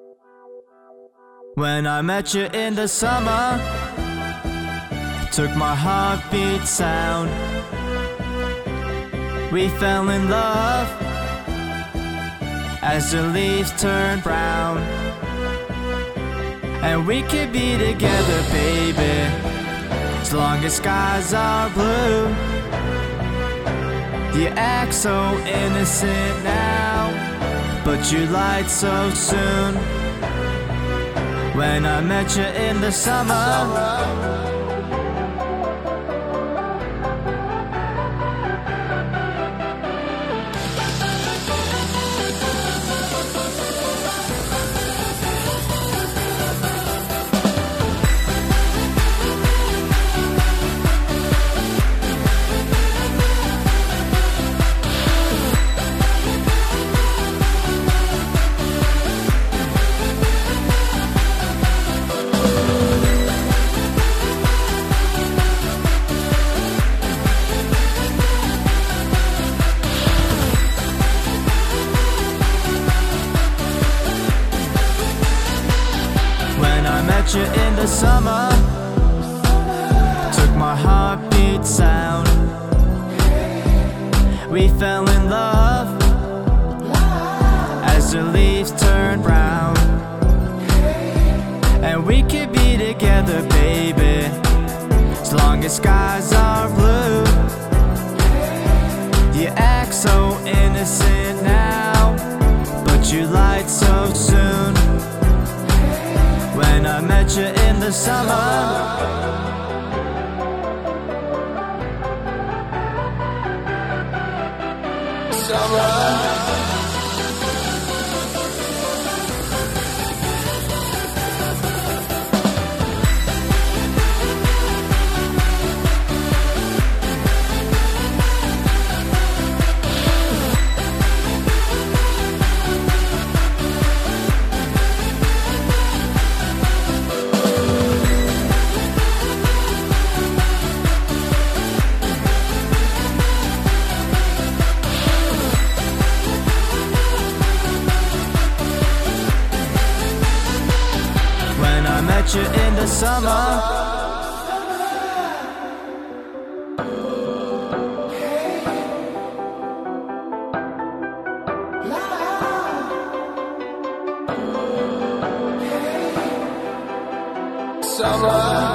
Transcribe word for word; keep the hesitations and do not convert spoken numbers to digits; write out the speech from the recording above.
When I met you in the summer, took my heartbeat sound. We fell in love as the leaves turned brown. And we could be together, baby, as long as skies are blue. You act so innocent now, but you lied so soon. When I met you in the summer, met you in the summer, took my heartbeat sound. We fell in love as the leaves turned brown. And we could be together, baby, as long as skies are blue. You act so innocent now, but you lied so soon. When I met you in the summer, summer. I met you in the summer. Summer.